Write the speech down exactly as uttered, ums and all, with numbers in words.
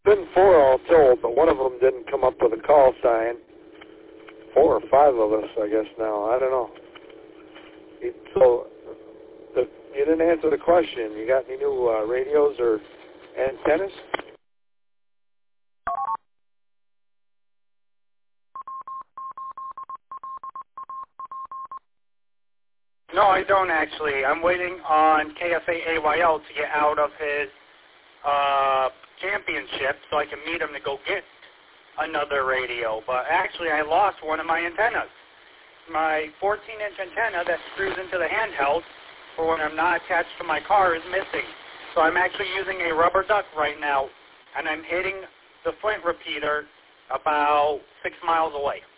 been four all told, but one of them didn't come up with a call sign. Four or five of us, I guess now. I don't know. So the, you didn't answer the question. You got any new uh, radios or antennas? No, I don't actually. I'm waiting on K F A A Y L to get out of his uh, championship so I can meet him to go get another radio. But actually, I lost one of my antennas. My fourteen inch antenna that screws into the handheld for when I'm not attached to my car is missing. So I'm actually using a rubber duck right now, and I'm hitting the Flint repeater about six miles away.